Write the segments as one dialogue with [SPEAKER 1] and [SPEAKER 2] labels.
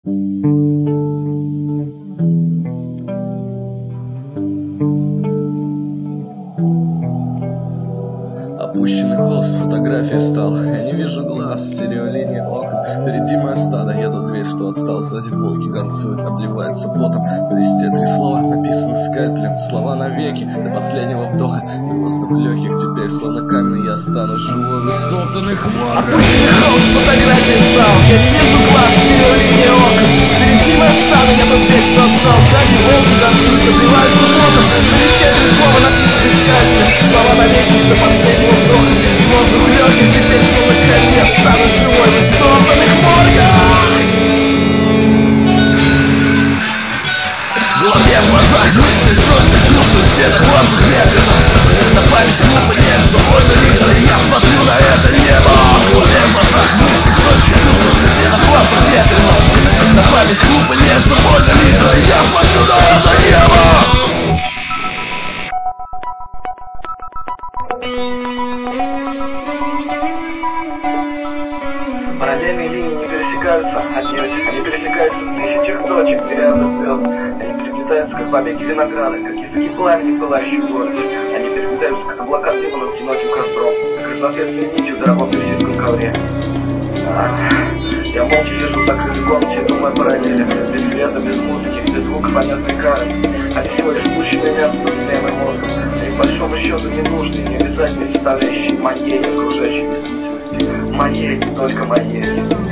[SPEAKER 1] Опущенный холст фотографии стал. Я не вижу глаз, стереолинии окон. Впереди мое стадо, я тот зверь, что отстал. Сзади волки горцуют, обливается потом. В листе 3 слова написаны скальпелем. Слова навеки, до последнего вдоха. И воздух легких теперь, словно камень, я стану живой в истоптанных моргах.
[SPEAKER 2] Опущенный холст фотографии стал. Я не вижу глаз, стереолинии окон. Впереди мое стадо, я тот зверь, что отстал. Сзади волки горцуют, обливается потом. В листе 3 слова написаны скальпелем. Слова навеки, до последнего вдоха. И воздух легких теперь, словно камень, я стану живой в истоптанных моргах. В голове, в глазах, мысли, срочно чувствую, в стенах воздух медленно. На память глупо нет, что можно видно, и я смотрю на это небо. В голове, в глазах, мысли, срочно чувствую, в стенах воздух медленно. На память глупо нет, что можно видно, и я смотрю на это небо.
[SPEAKER 3] Параллельные линии не пересекаются от девочек, они пересекаются в тысячах точек мириадов звезд. Они переплетаются, как побеги винограда, как языки пламени, пылающих в городе. Они переплетаются, как облака дыма над одиноким костром, как разноцветные нити в дорогом персидском ковре. Я молча сижу в закрытой комнате, думаю о параллелях, без света, без музыки, без звуков, а нет экрана. Они всего лишь пущенные мясо современным мозгом, и по большому счету не нужные, не обязательно составляющие моей окружающей действительности. Моей, только моей.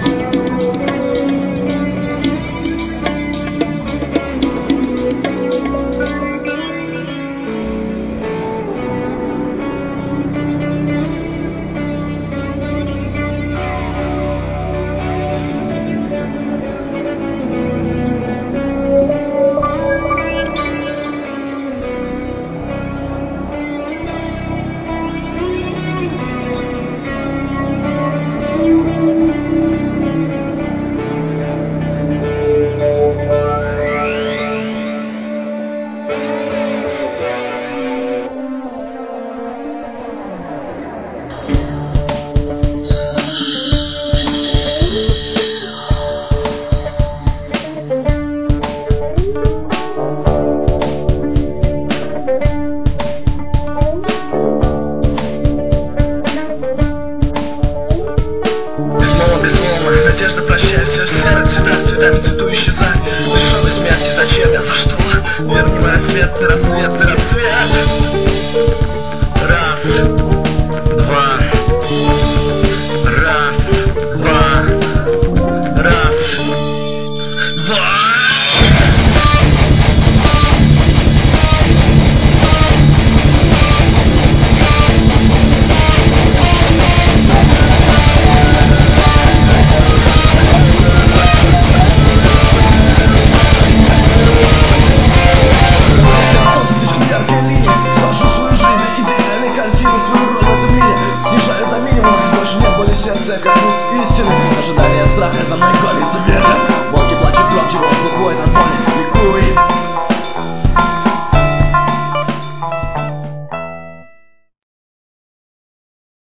[SPEAKER 2] Надежда прощает, все серо, цветами цвету исчезает. Лишённый смерти, зачем я, за что? Верни мой рассвет, рассвет, рассвет. Раз, два. Раз, два. Раз.